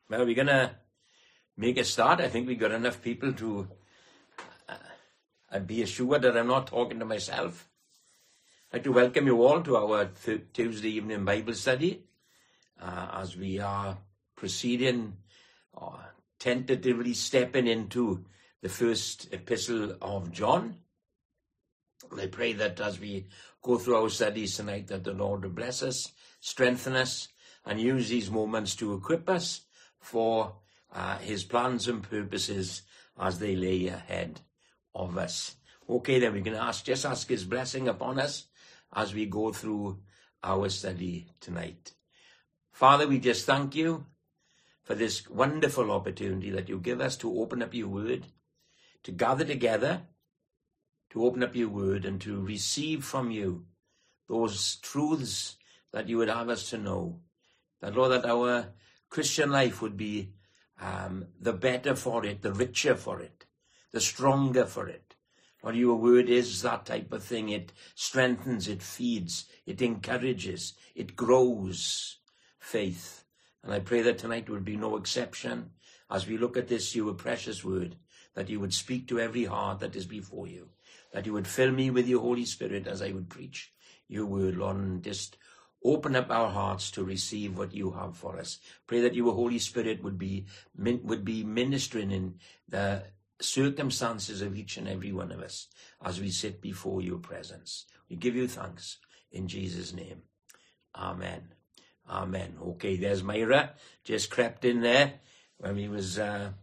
Well, we're going to make a start. I think we've got enough people to be assured that I'm not talking to myself. I'd like to welcome you all to our Tuesday evening Bible study as we are proceeding, tentatively stepping into the first epistle of John. And I pray that as we go through our studies tonight, that the Lord will bless us, strengthen us, and use these moments to equip us for his plans and purposes as they lay ahead of us. Okay, then we can ask his blessing upon us as we go through our study tonight. Father, we just thank you for this wonderful opportunity that you give us to open up your word, to gather together, to open up your word and to receive from you those truths that you would have us to know. That, Lord, that our Christian life would be the better for it, the richer for it, the stronger for it. Lord, your word is that type of thing. It strengthens, it feeds, it encourages, it grows faith. And I pray that tonight would be no exception as we look at this, your precious word, that you would speak to every heart that is before you, that you would fill me with your Holy Spirit as I would preach your word, Lord, and just open up our hearts to receive what you have for us. Pray that your Holy Spirit would be ministering in the circumstances of each and every one of us as we sit before your presence. We give you thanks in Jesus' name. Amen. Amen. Okay, there's Myra, just crept in there when we was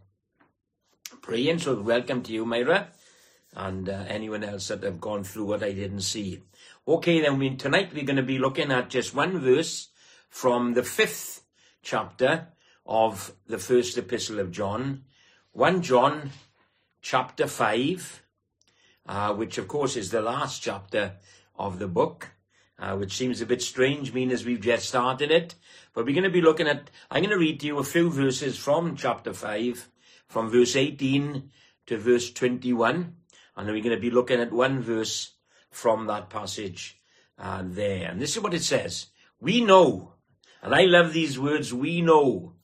praying. So welcome to you, Myra, and anyone else that have gone through what I didn't see. Okay, then tonight we're going to be looking at just one verse from the 5th chapter of the first epistle of John. 1 John chapter 5, which of course is the last chapter of the book, which seems a bit strange, being as we've just started it. But we're going to be looking at, I'm going to read to you a few verses from chapter 5, from verse 18 to verse 21. And then we're going to be looking at one verse from that passage there. And this is what it says. We know, and I love these words, we know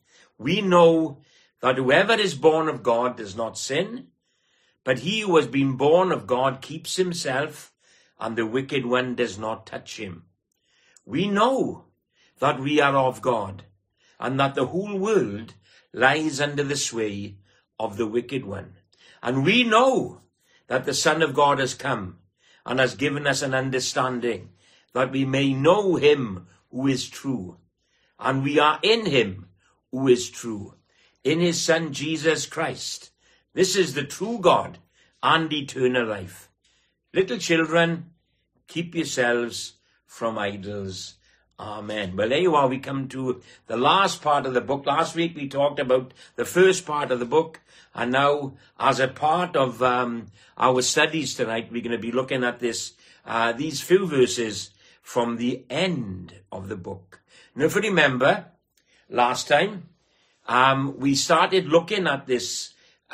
that whoever is born of God does not sin, but he who has been born of God keeps himself, and the wicked one does not touch him. We know that we are of God, and that the whole world lies under the sway of the wicked one. And we know that the Son of God has come and has given us an understanding that we may know him who is true. And we are in him who is true, in his Son Jesus Christ. This is the true God and eternal life. Little children, keep yourselves from idols. Amen. Well, there you are. We come to the last part of the book. Last week we talked about the first part of the book. And now, as a part of our studies tonight, we're going to be looking at these few verses from the end of the book. Now, if you remember, last time, we started looking at this,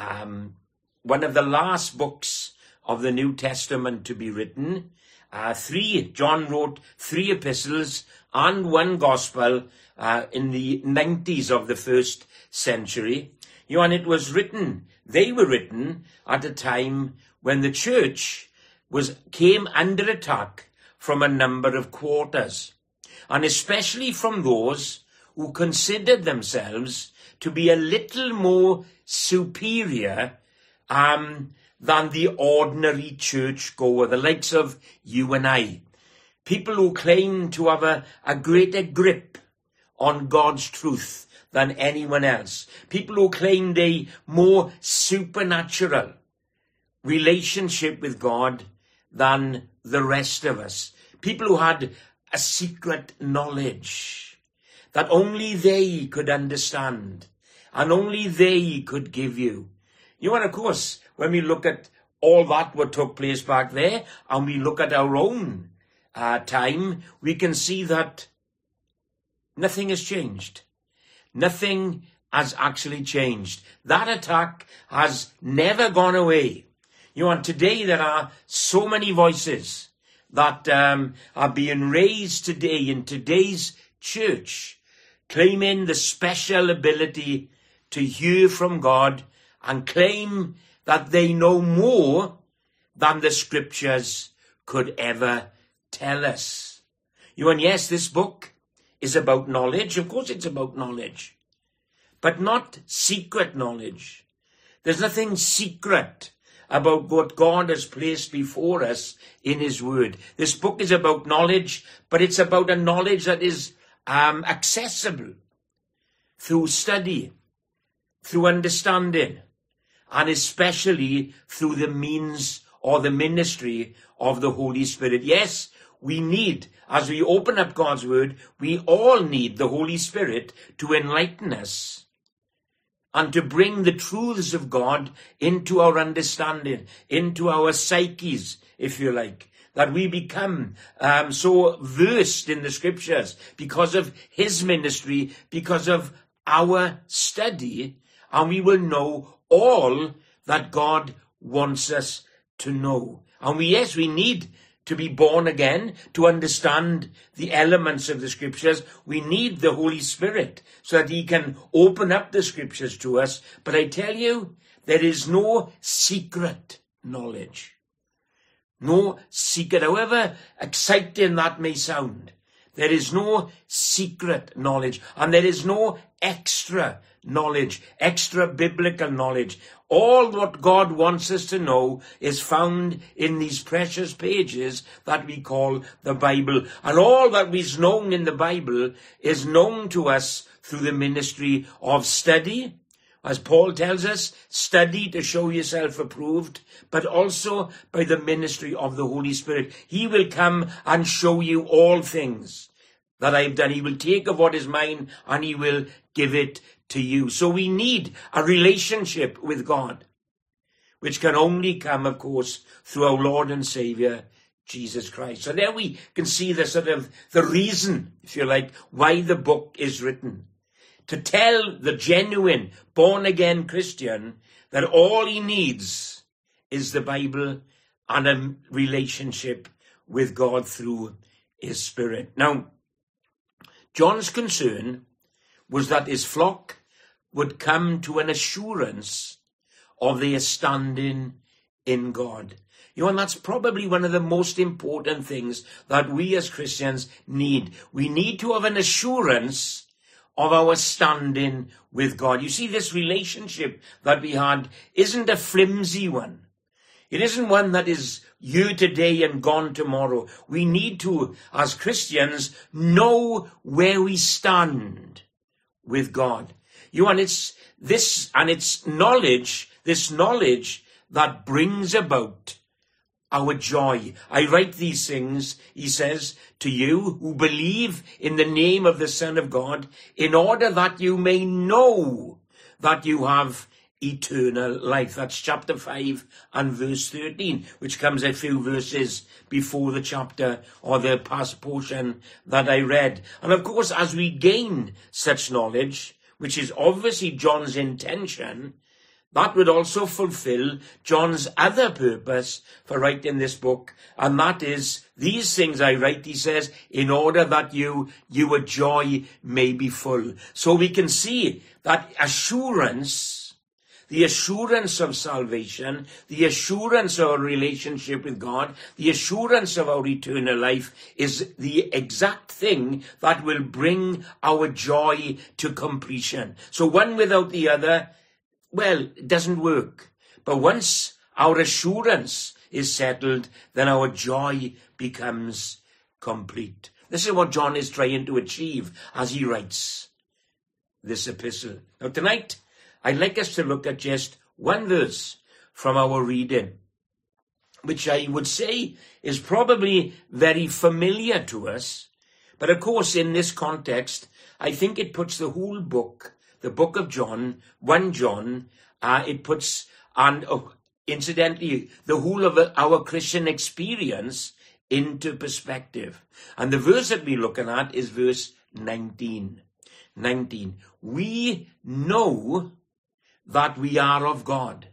one of the last books of the New Testament to be written. John wrote 3 epistles and 1 gospel in the 90s of the first century. And they were written at a time when the church came under attack from a number of quarters, and especially from those who considered themselves to be a little more superior than the ordinary churchgoer, the likes of you and I. People who claim to have a greater grip on God's truth than anyone else. People who claimed a more supernatural relationship with God than the rest of us. People who had a secret knowledge that only they could understand and only they could give you. And of course, when we look at all that what took place back there and we look at our own time, we can see that nothing has changed. Nothing has actually changed. That attack has never gone away. And today there are so many voices that are being raised today in today's church claiming the special ability to hear from God and claim that they know more than the scriptures could ever tell us. And yes, this book is about knowledge. Of course it's about knowledge, but not secret knowledge. There's nothing secret about what God has placed before us in his word. This book is about knowledge, but it's about a knowledge that is accessible through study, through understanding, and especially through the means or the ministry of the Holy Spirit. Yes, we need, as we open up God's word, we all need the Holy Spirit to enlighten us and to bring the truths of God into our understanding, into our psyches, if you like, that we become so versed in the scriptures because of his ministry, because of our study, and we will know all that God wants us to know. And yes, we need to be born again to understand the elements of the scriptures. We need the Holy Spirit so that he can open up the scriptures to us. But I tell you, there is no secret knowledge. No secret, however exciting that may sound. There is no secret knowledge, and there is no extra knowledge, extra biblical knowledge. All what God wants us to know is found in these precious pages that we call the Bible. And all that is known in the Bible is known to us through the ministry of study. As Paul tells us, study to show yourself approved, but also by the ministry of the Holy Spirit. He will come and show you all things that I've done. He will take of what is mine and he will give it to you. So we need a relationship with God, which can only come, of course, through our Lord and Savior, Jesus Christ. So there we can see the reason, if you like, why the book is written. To tell the genuine, born-again Christian that all he needs is the Bible and a relationship with God through his Spirit. Now, John's concern was that his flock would come to an assurance of their standing in God. And that's probably one of the most important things that we as Christians need. We need to have an assurance of our standing with God. You see, this relationship that we had isn't a flimsy one. It isn't one that is here today and gone tomorrow. We need to, as Christians, know where we stand with God. And it's this, and it's knowledge, this knowledge that brings about our joy. I write these things, he says, to you who believe in the name of the Son of God, in order that you may know that you have eternal life. That's chapter 5 and verse 13, which comes a few verses before the chapter or the past portion that I read. And of course, as we gain such knowledge, which is obviously John's intention, that would also fulfill John's other purpose for writing this book, and that is, these things I write, he says, in order that your joy may be full. So we can see that assurance, the assurance of salvation, the assurance of our relationship with God, the assurance of our eternal life is the exact thing that will bring our joy to completion. So one without the other, well, it doesn't work. But once our assurance is settled, then our joy becomes complete. This is what John is trying to achieve as he writes this epistle. Now tonight, I'd like us to look at just one verse from our reading, which I would say is probably very familiar to us. But of course, in this context, I think it puts the whole book, the book of John, 1 John, it puts, and incidentally, the whole of our Christian experience into perspective. And the verse that we're looking at is verse 19. 19. We know that we are of God,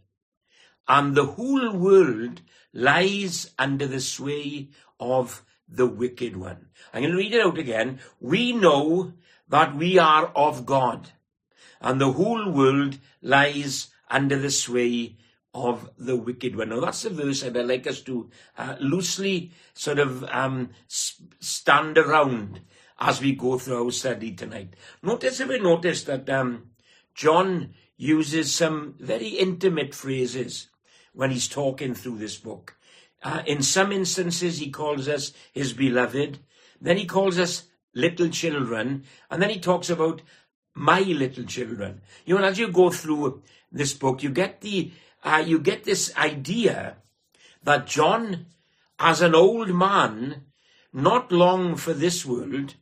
and the whole world lies under the sway of the wicked one. I'm going to read it out again. We know that we are of God, and the whole world lies under the sway of the wicked one. Now, that's the verse that I'd like us to loosely sort of stand around as we go through our study tonight. Notice that John uses some very intimate phrases when he's talking through this book. In some instances, he calls us his beloved. Then he calls us little children. And then he talks about my little children. You know, as you go through this book, you get this idea that John, as an old man, not long for this world,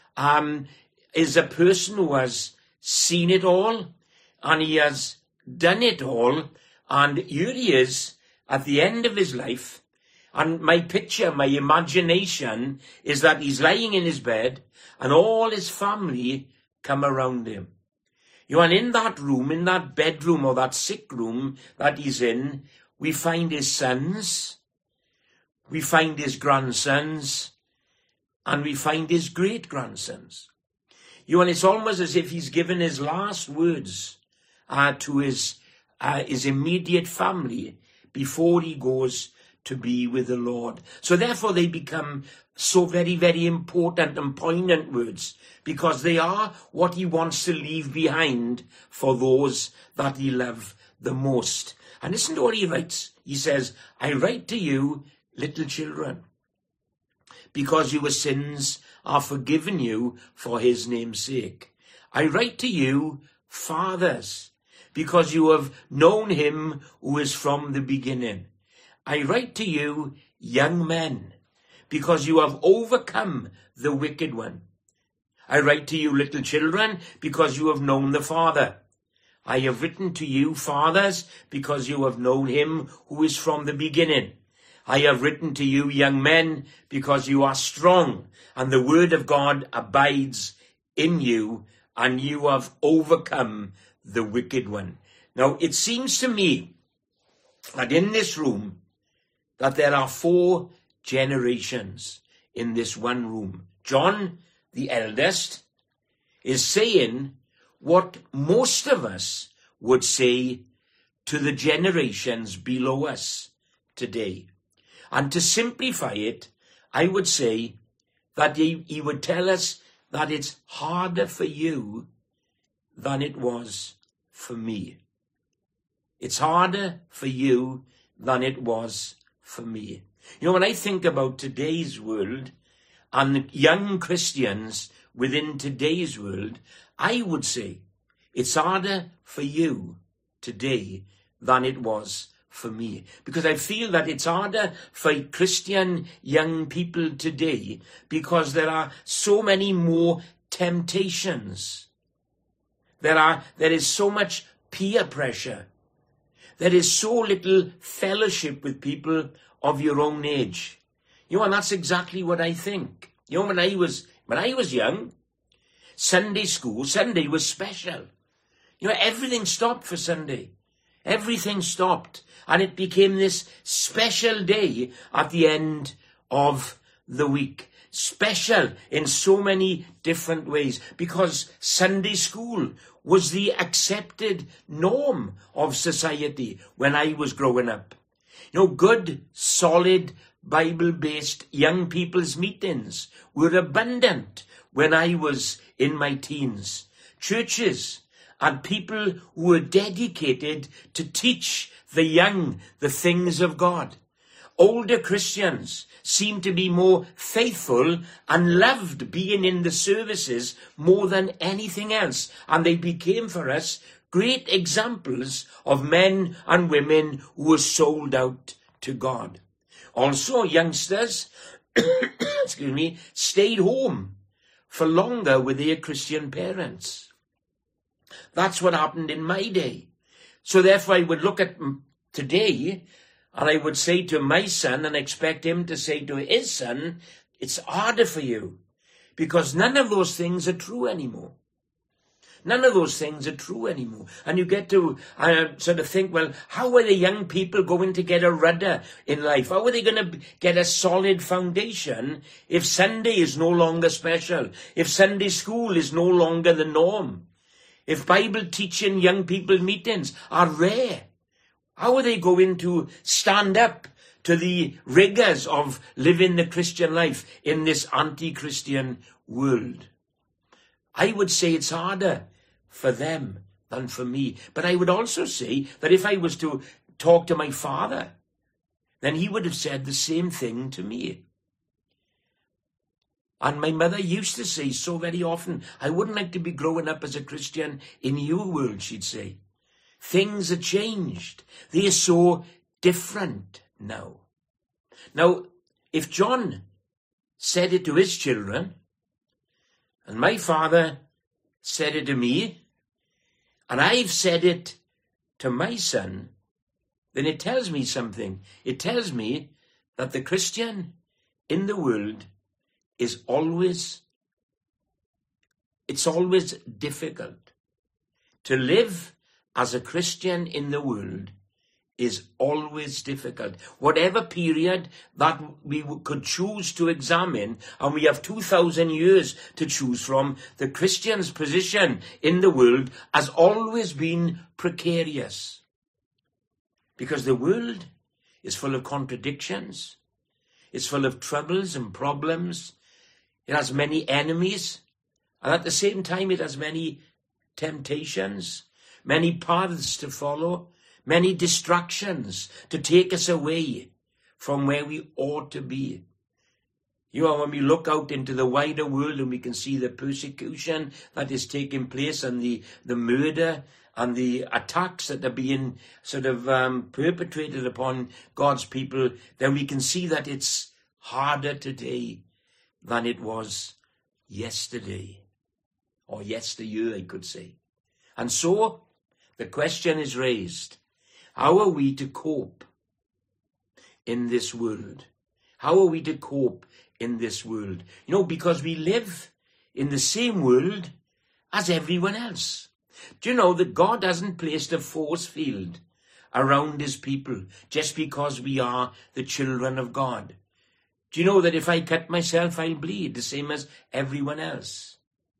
is a person who has seen it all, and he has done it all, and here he is at the end of his life. And my picture, my imagination is that he's lying in his bed and all his family come around him. You know, and in that room, in that bedroom or that sick room that he's in, we find his sons, we find his grandsons, and we find his great-grandsons. You know, and it's almost as if he's given his last words to his immediate family before he goes to be with the Lord. So therefore they become so very, very important and poignant words, because they are what he wants to leave behind for those that he loves the most. And listen to what he writes. He says, I write to you, little children, because your sins are forgiven you for his name's sake. I write to you, fathers, because you have known him who is from the beginning. I write to you, young men, because you have overcome the wicked one. I write to you, little children, because you have known the Father. I have written to you, fathers, because you have known him who is from the beginning. I have written to you, young men, because you are strong, and the word of God abides in you, and you have overcome the wicked one. Now, it seems to me that in this room, that there are 4 generations in this one room. John, the eldest, is saying what most of us would say to the generations below us today. And to simplify it, I would say that he would tell us that it's harder for you than it was for me. It's harder for you than it was for me. You know, when I think about today's world and young Christians within today's world, I would say it's harder for you today than it was for me. Because I feel that it's harder for Christian young people today because there are so many more temptations. There is so much peer pressure. There is so little fellowship with people of your own age. You know, and that's exactly what I think. You know, when I was young, Sunday was special. You know, everything stopped for Sunday. Everything stopped. And it became this special day at the end of the week. Special in so many different ways, because Sunday school was the accepted norm of society when I was growing up. You know, good, solid, Bible-based young people's meetings were abundant when I was in my teens. Churches and people who were dedicated to teach the young the things of God. Older Christians seemed to be more faithful and loved being in the services more than anything else. And they became for us great examples of men and women who were sold out to God. Also, youngsters, stayed home for longer with their Christian parents. That's what happened in my day. So therefore, I would look at today and I would say to my son and expect him to say to his son, it's harder for you because none of those things are true anymore. None of those things are true anymore. And you get to sort of think, well, how are the young people going to get a rudder in life? How are they going to get a solid foundation if Sunday is no longer special? If Sunday school is no longer the norm? If Bible teaching young people meetings are rare? How are they going to stand up to the rigors of living the Christian life in this anti-Christian world? I would say it's harder for them than for me. But I would also say that if I was to talk to my father, then he would have said the same thing to me. And my mother used to say so very often, I wouldn't like to be growing up as a Christian in your world, she'd say. Things are changed. They are so different now. Now, if John said it to his children, and my father said it to me, and I've said it to my son, then it tells me something. It tells me that the Christian in the world is always difficult. To live as a Christian in the world is always difficult. Whatever period that we could choose to examine, and we have 2,000 years to choose from, the Christian's position in the world has always been precarious. Because the world is full of contradictions. It's full of troubles and problems. It has many enemies. And at the same time, it has many temptations, many paths to follow, many distractions to take us away from where we ought to be. You know, when we look out into the wider world and we can see the persecution that is taking place and the murder and the attacks that are being sort of perpetrated upon God's people, then we can see that it's harder today than it was yesterday, or yesteryear, I could say. And so the question is raised, how are we to cope in this world? How are we to cope in this world? You know, because we live in the same world as everyone else. Do you know that God hasn't placed a force field around his people just because we are the children of God? Do you know that if I cut myself, I'll bleed, the same as everyone else?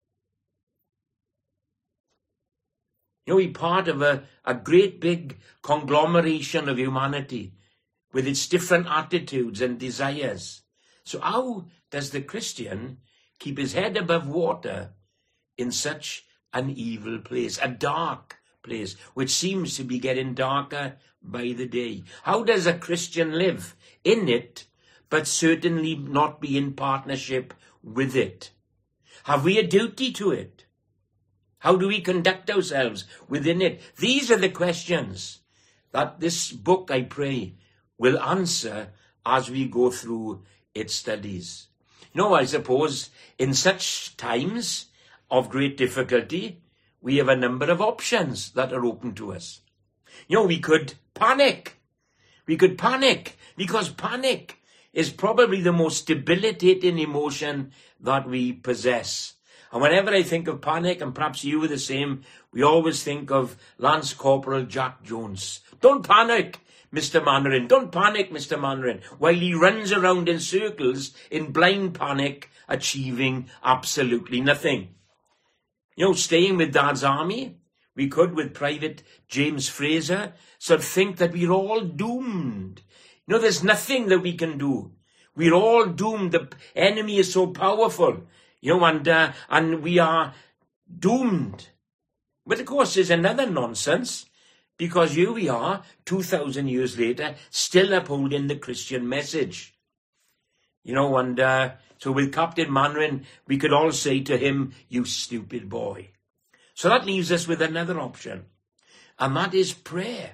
You know, we're part of a great big conglomeration of humanity with its different attitudes and desires. So how does the Christian keep his head above water in such an evil place, a dark place, which seems to be getting darker by the day? How does a Christian live in it, but certainly not be in partnership with it? Have we a duty to it? How do we conduct ourselves within it? These are the questions that this book, I pray, will answer as we go through its studies. You know, I suppose in such times of great difficulty, we have a number of options that are open to us. You know, we could panic. We could panic because panic is probably the most debilitating emotion that we possess. And whenever I think of panic, and perhaps you were the same, we always think of Lance Corporal Jack Jones. Don't panic, Mr. Mannering. Don't panic, Mr. Mannering. While he runs around in circles in blind panic, achieving absolutely nothing. You know, staying with Dad's army, we could, with Private James Fraser, sort of think that we're all doomed. You know, there's nothing that we can do. We're all doomed. The enemy is so powerful. You know, and we are doomed. But of course, there's another nonsense, because here we are, 2,000 years later, still upholding the Christian message. You know, and so with Captain Mannering, we could all say to him, you stupid boy. So that leaves us with another option, and that is prayer.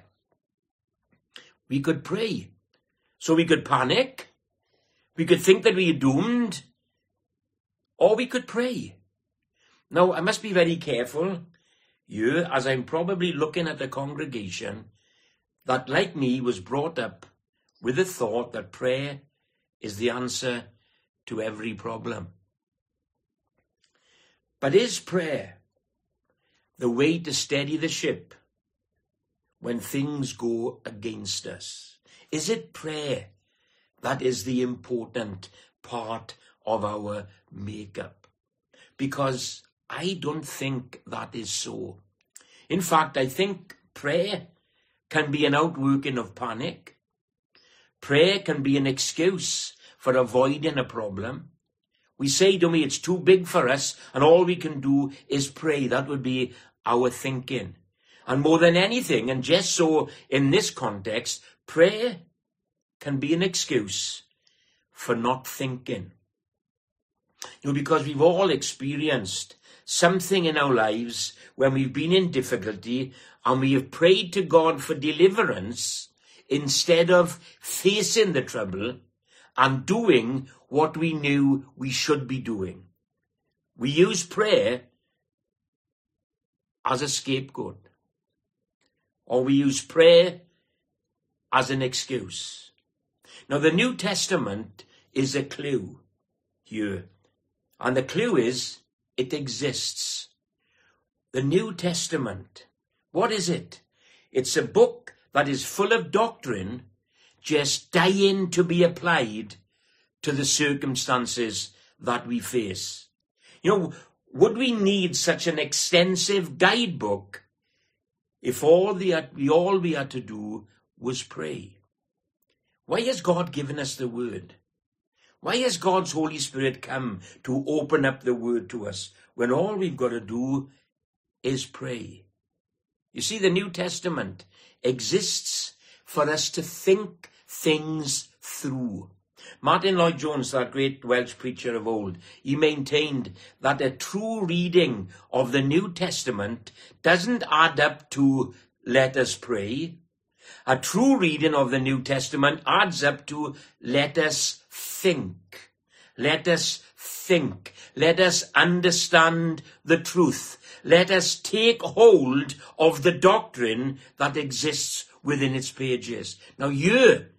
We could pray. So we could panic, we could think that we are doomed, or we could pray. Now, I must be very careful here, as I'm probably looking at a congregation that, like me, was brought up with the thought that prayer is the answer to every problem. But is prayer the way to steady the ship when things go against us? Is it prayer that is the important part of our makeup? Because I don't think that is so. In fact, I think prayer can be an outworking of panic. Prayer can be an excuse for avoiding a problem. We say, don't we, it's too big for us and all we can do is pray. That would be our thinking. And more than anything, and just so in this context, prayer can be an excuse for not thinking. Because we've all experienced something in our lives when we've been in difficulty and we have prayed to God for deliverance instead of facing the trouble and doing what we knew we should be doing. We use prayer as a scapegoat, or we use prayer as an excuse. Now, the New Testament is a clue here, and the clue is it exists. The New Testament, what is it? It's a book that is full of doctrine, just dying to be applied to the circumstances that we face. Would we need such an extensive guidebook if all we had to do was pray? Why has God given us the Word? Why has God's Holy Spirit come to open up the Word to us when all we've got to do is pray? You see, the New Testament exists for us to think things through. Martin Lloyd-Jones, that great Welsh preacher of old, he maintained that a true reading of the New Testament doesn't add up to let us pray. A true reading of the New Testament adds up to let us think. Let us think. Let us understand the truth. Let us take hold of the doctrine that exists within its pages. Now, here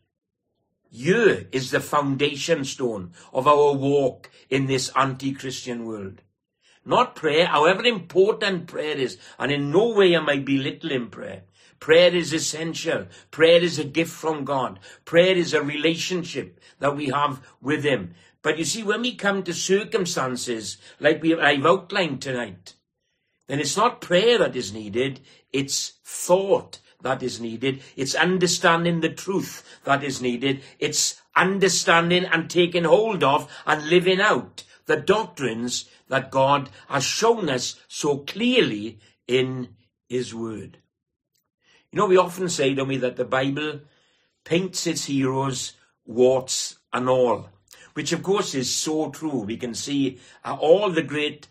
is the foundation stone of our walk in this anti-Christian world. Not prayer, however important prayer is, and in no way am I belittling prayer. Prayer is essential. Prayer is a gift from God. Prayer is a relationship that we have with Him. But you see, when we come to circumstances like I've outlined tonight, then it's not prayer that is needed, it's thought that is needed. It's understanding the truth that is needed. It's understanding and taking hold of and living out the doctrines that God has shown us so clearly in His Word. We often say, don't we, that the Bible paints its heroes, warts and all, which of course is so true. We can see all the great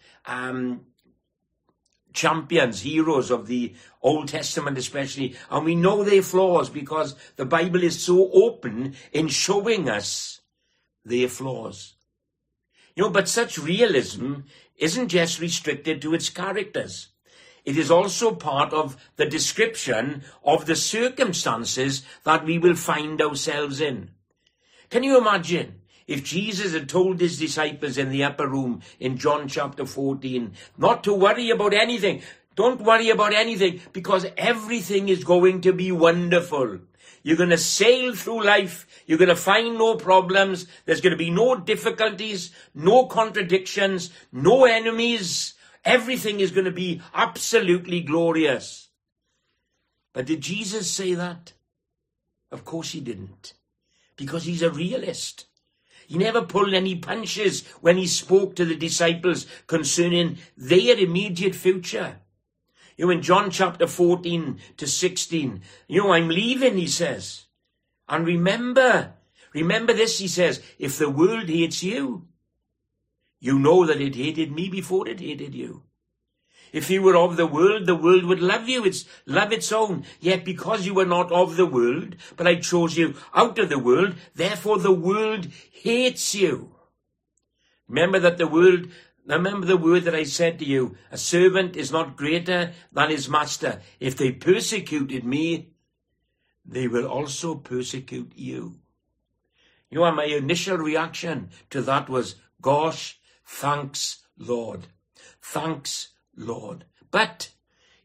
champions, heroes of the Old Testament especially, and we know their flaws because the Bible is so open in showing us their flaws. But such realism isn't just restricted to its characters. It is also part of the description of the circumstances that we will find ourselves in. Can you imagine if Jesus had told his disciples in the upper room in John chapter 14 not to worry about anything? Don't worry about anything because everything is going to be wonderful. You're going to sail through life. You're going to find no problems. There's going to be no difficulties, no contradictions, no enemies. Everything is going to be absolutely glorious. But did Jesus say that? Of course he didn't. Because he's a realist. He never pulled any punches when he spoke to the disciples concerning their immediate future. In John chapter 14 to 16, I'm leaving, he says. And remember this, he says, if the world hates you, you know that it hated me before it hated you. If you were of the world would love you. It's love its own. Yet because you were not of the world, but I chose you out of the world, therefore the world hates you. Remember the word that I said to you, a servant is not greater than his master. If they persecuted me, they will also persecute you. My initial reaction to that was, gosh, thanks, Lord. Thanks, Lord. But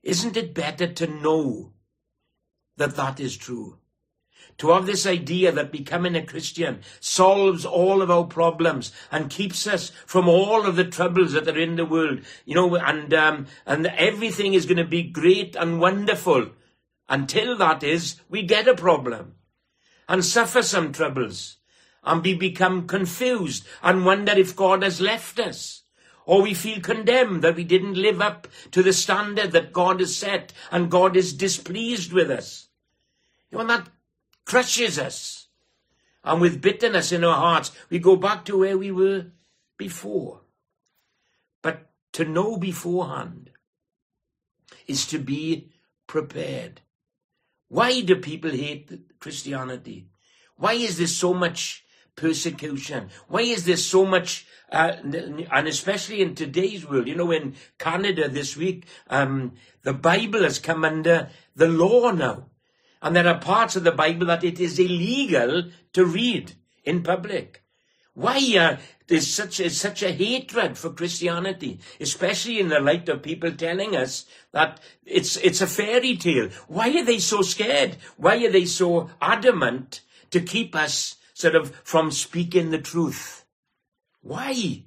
Isn't it better to know that that is true? To have this idea that becoming a Christian solves all of our problems and keeps us from all of the troubles that are in the world, and everything is going to be great and wonderful until that is, we get a problem and suffer some troubles and become confused and wonder if God has left us, or we feel condemned that we didn't live up to the standard that God has set and God is displeased with us. And that crushes us. And with bitterness in our hearts, we go back to where we were before. But to know beforehand is to be prepared. Why do people hate Christianity? Why is there so much persecution? Why is there so much, and especially in today's world, in Canada this week, the Bible has come under the law now. And there are parts of the Bible that it is illegal to read in public. Why there's such a hatred for Christianity, especially in the light of people telling us that it's a fairy tale? Why are they so scared? Why are they so adamant to keep us sort of from speaking the truth? Why?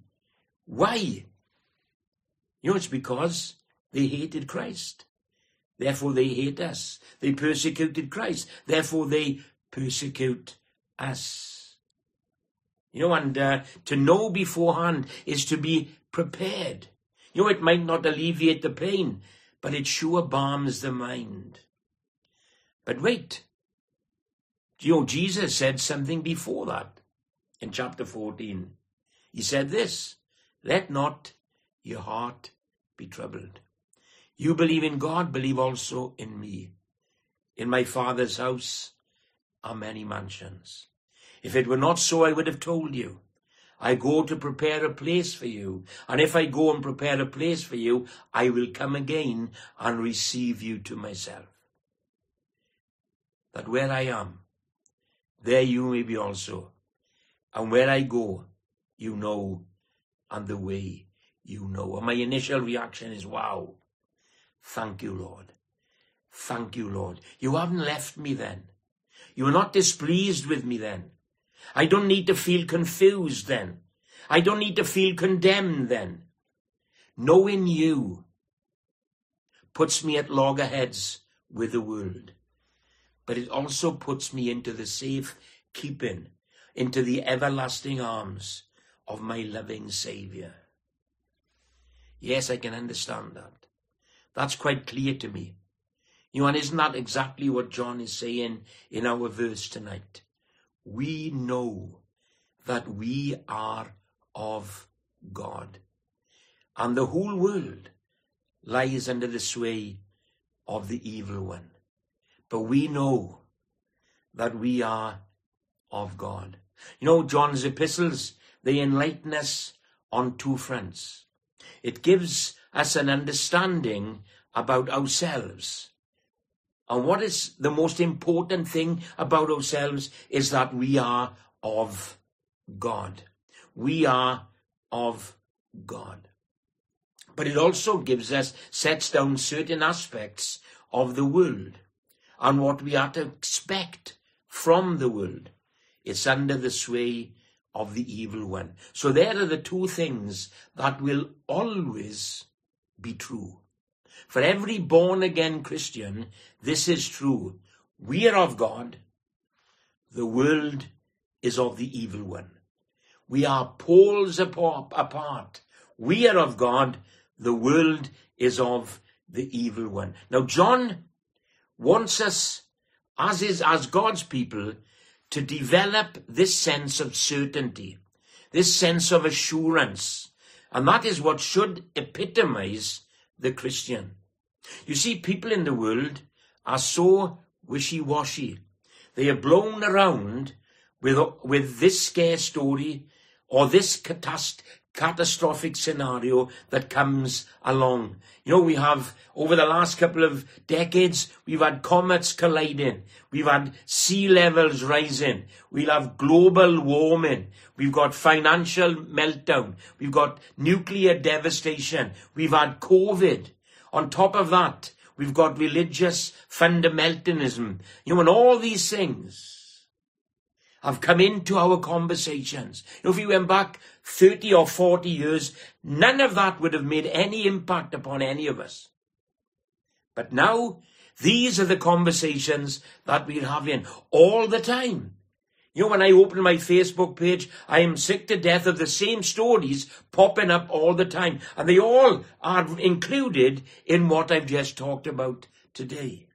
It's because they hated Christ. Therefore they hate us. They persecuted Christ. Therefore they persecute us. And to know beforehand is to be prepared. It might not alleviate the pain, but it sure balms the mind. But wait. Jesus said something before that in chapter 14. He said this, "Let not your heart be troubled. You believe in God, believe also in me. In my Father's house are many mansions. If it were not so, I would have told you. I go to prepare a place for you. And if I go and prepare a place for you, I will come again and receive you to myself. That where I am, there you may be also. And where I go, you know, and the way you know." And my initial reaction is, wow. Thank you, Lord. Thank you, Lord. You haven't left me then. You are not displeased with me then. I don't need to feel confused then. I don't need to feel condemned then. Knowing you puts me at loggerheads with the world. But it also puts me into the safe keeping, into the everlasting arms of my loving Saviour. Yes, I can understand that. That's quite clear to me. And isn't that exactly what John is saying in our verse tonight? We know that we are of God. And the whole world lies under the sway of the evil one. But we know that we are of God. John's epistles, they enlighten us on two fronts. It gives us an understanding about ourselves. And what is the most important thing about ourselves is that we are of God. We are of God. But it also sets down certain aspects of the world and what we are to expect from the world. It's under the sway of the evil one. So there are the two things that will always be true. For every born-again Christian, this is true. We are of God. The world is of the evil one. We are poles apart. We are of God. The world is of the evil one. Now, John wants us, as God's people, to develop this sense of certainty, this sense of assurance. And that is what should epitomize the Christian. You see, people in the world are so wishy-washy. They are blown around with this scare story or this catastrophic scenario that comes along. We have, over the last couple of decades, we've had comets colliding. We've had sea levels rising. We'll have global warming. We've got financial meltdown. We've got nuclear devastation. We've had COVID. On top of that, We've got religious fundamentalism. And all these things have come into our conversations. If we went back 30 or 40 years, none of that would have made any impact upon any of us. But now, these are the conversations that we're having all the time. When I open my Facebook page, I am sick to death of the same stories popping up all the time. And they all are included in what I've just talked about today.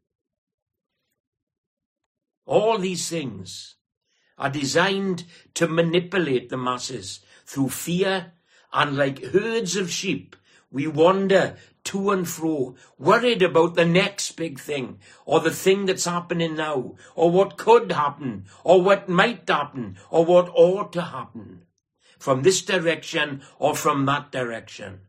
All these things are designed to manipulate the masses through fear, and like herds of sheep, we wander to and fro, worried about the next big thing, or the thing that's happening now, or what could happen, or what might happen, or what ought to happen, from this direction or from that direction.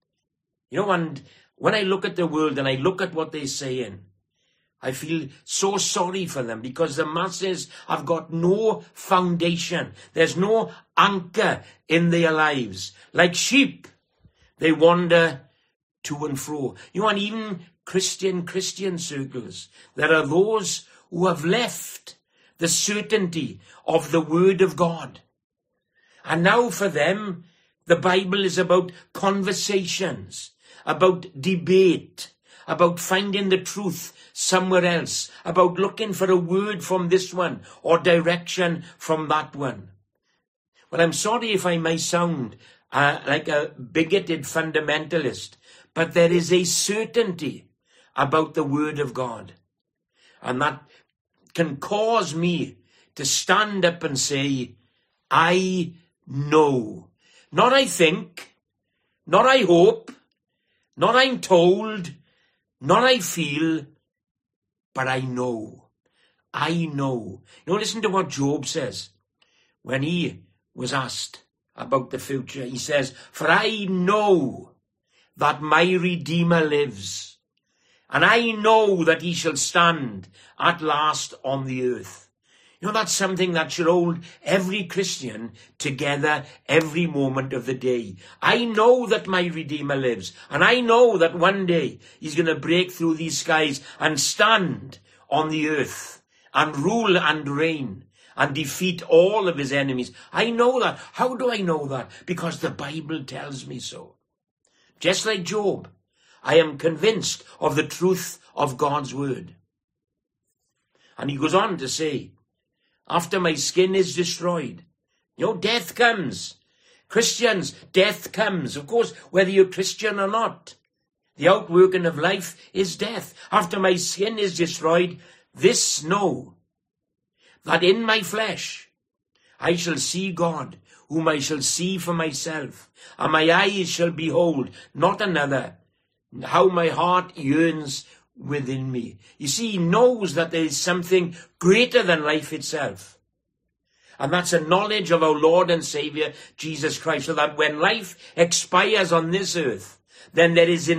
And when I look at the world and I look at what they're saying, I feel so sorry for them, because the masses have got no foundation. There's no anchor in their lives. Like sheep, they wander to and fro. And even Christian circles, there are those who have left the certainty of the Word of God. And now for them, the Bible is about conversations, about debate, about finding the truth somewhere else, about looking for a word from this one or direction from that one. Well, I'm sorry if I may sound like a bigoted fundamentalist, but there is a certainty about the Word of God. And that can cause me to stand up and say, I know. Not I think, not I hope, not I'm told, not I feel, but I know. I know. Listen to what Job says when he was asked about the future. He says, for I know that my Redeemer lives, and I know that he shall stand at last on the earth. That's something that should hold every Christian together every moment of the day. I know that my Redeemer lives, and I know that one day he's going to break through these skies and stand on the earth and rule and reign and defeat all of his enemies. I know that. How do I know that? Because the Bible tells me so. Just like Job, I am convinced of the truth of God's word. And he goes on to say, after my skin is destroyed, death comes. Christians, death comes. Of course, whether you're Christian or not, the outworking of life is death. After my skin is destroyed, this know, that in my flesh I shall see God, whom I shall see for myself, and my eyes shall behold not another, how my heart yearns within me. You see, he knows that there is something greater than life itself. And that's a knowledge of our Lord and Savior, Jesus Christ, so that when life expires on this earth, then there is an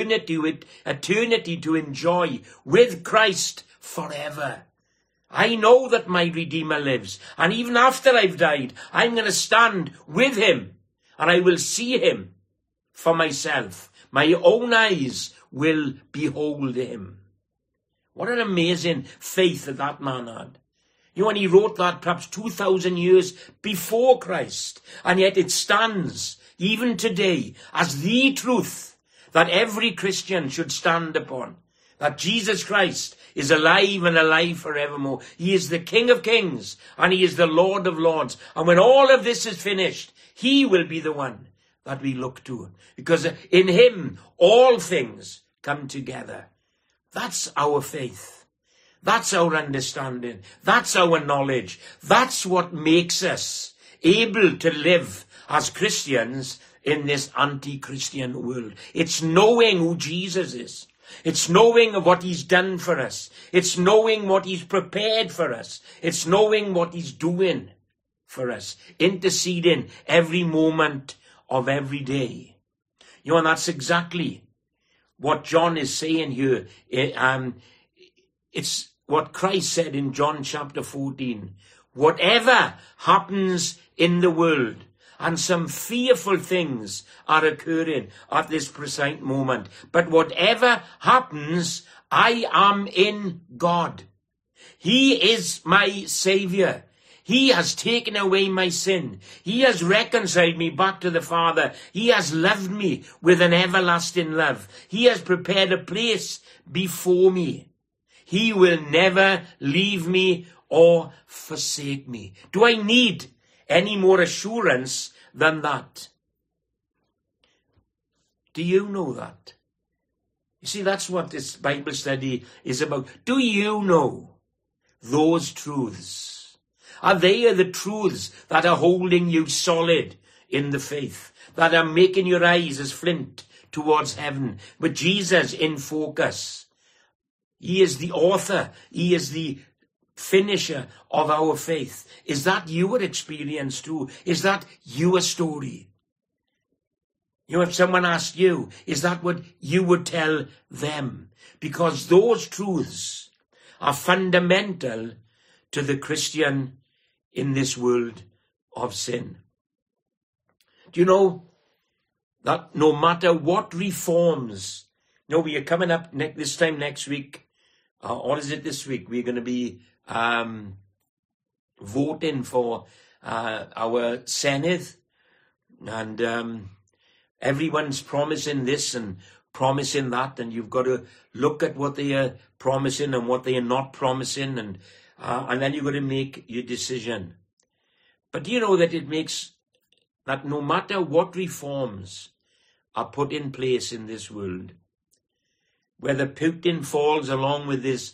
eternity to enjoy with Christ forever. I know that my Redeemer lives, and even after I've died, I'm going to stand with him, and I will see him for myself. My own eyes will behold him. What an amazing faith that man had. And he wrote that perhaps 2,000 years before Christ, and yet it stands even today as the truth that every Christian should stand upon. That Jesus Christ is alive and alive forevermore. He is the King of Kings and he is the Lord of Lords. And when all of this is finished, he will be the one that we look to. Because in him, all things come together. That's our faith. That's our understanding. That's our knowledge. That's what makes us able to live as Christians in this anti-Christian world. It's knowing who Jesus is. It's knowing of what he's done for us. It's knowing what he's prepared for us. It's knowing what he's doing for us, interceding every moment of every day. And that's exactly what John is saying here. It's what Christ said in John chapter 14. Whatever happens in the world, and some fearful things are occurring at this precise moment. But whatever happens, I am in God. He is my Savior. He has taken away my sin. He has reconciled me back to the Father. He has loved me with an everlasting love. He has prepared a place before me. He will never leave me or forsake me. Do I need any more assurance than that? Do you know that? You see, that's what this Bible study is about. Do you know those truths? Are they the truths that are holding you solid in the faith, that are making your eyes as flint towards heaven, with Jesus in focus? He is the author. He is the finisher of our faith. Is that your experience too? Is that your story? You know, if someone asked you, is that what you would tell them? Because those truths are fundamental to the Christian in this world of sin. Do you know that no matter what reforms, we are coming up this time next week, or is it this week? We're going to be voting for our Senate, and everyone's promising this and promising that, and you've got to look at what they are promising and what they are not promising, and then you've got to make your decision. But do you know that it makes that no matter what reforms are put in place in this world, whether Putin falls along with this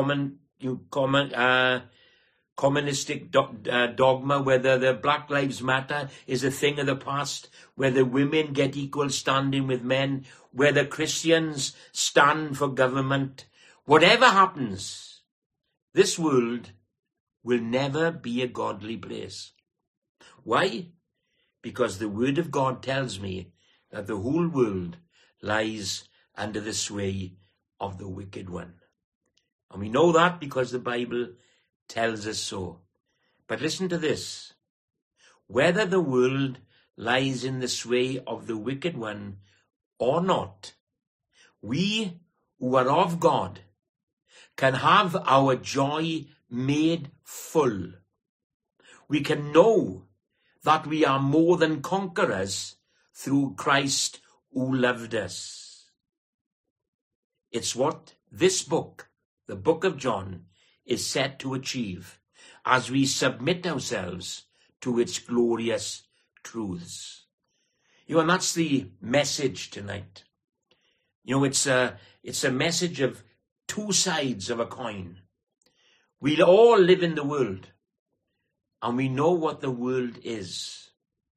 communistic dogma, whether the Black Lives Matter is a thing of the past, whether women get equal standing with men, whether Christians stand for government, whatever happens, this world will never be a godly place. Why? Because the Word of God tells me that the whole world lies under the sway of the wicked one. And we know that because the Bible tells us so. But listen to this. Whether the world lies in the sway of the wicked one or not, we who are of God can have our joy made full. We can know that we are more than conquerors through Christ who loved us. It's what this book, the book of John, is set to achieve as we submit ourselves to its glorious truths. And that's the message tonight. It's a message of two sides of a coin. We all live in the world, and we know what the world is.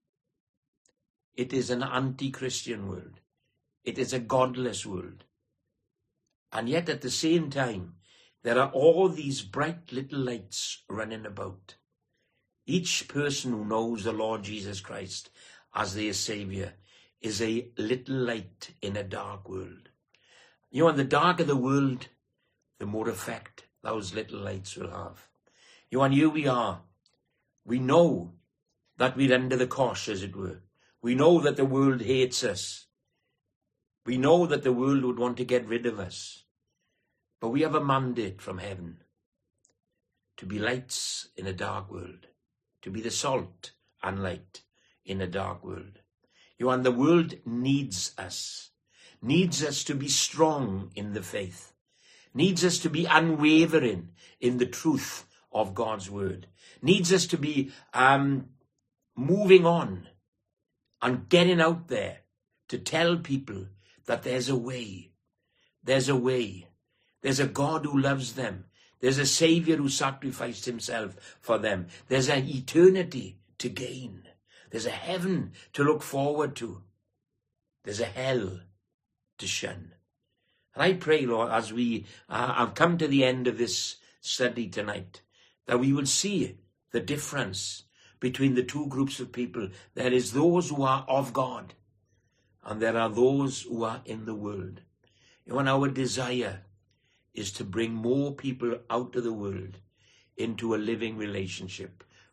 It is an anti-Christian world. It is a godless world. And yet at the same time, there are all these bright little lights running about. Each person who knows the Lord Jesus Christ as their Savior is a little light in a dark world. And the darker the world, the more effect those little lights will have. And here we are. We know that we're under the cosh, as it were. We know that the world hates us. We know that the world would want to get rid of us. But we have a mandate from heaven to be lights in a dark world, to be the salt and light in a dark world. And the world needs us to be strong in the faith, needs us to be unwavering in the truth of God's word, needs us to be moving on and getting out there to tell people that there's a way. There's a way. There's a God who loves them. There's a Savior who sacrificed himself for them. There's an eternity to gain. There's a heaven to look forward to. There's a hell to shun. And I pray, Lord, as we have come to the end of this study tonight, that we will see the difference between the two groups of people. There is those who are of God, and there are those who are in the world. And our desire is to bring more people out of the world into a living relationship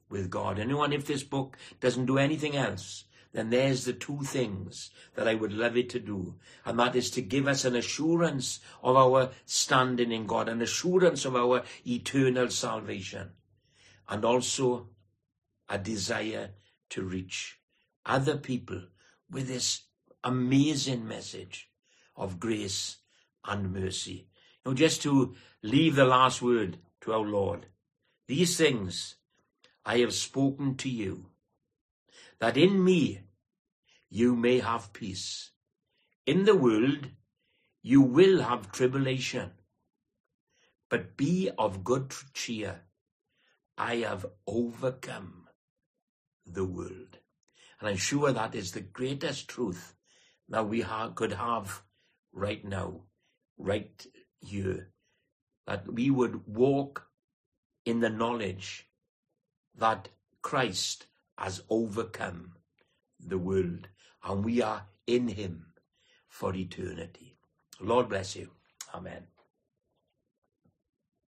with God. And if this book doesn't do anything else, then there's the two things that I would love it to do. And that is to give us an assurance of our standing in God, an assurance of our eternal salvation, and also a desire to reach other people with this amazing message of grace and mercy. Just to leave the last word to our Lord. These things I have spoken to you, that in me you may have peace. In the world you will have tribulation, but be of good cheer. I have overcome the world. And I'm sure that is the greatest truth that we could have right now, right here, that we would walk in the knowledge that Christ has overcome the world, and we are in him for eternity. Lord bless you. Amen.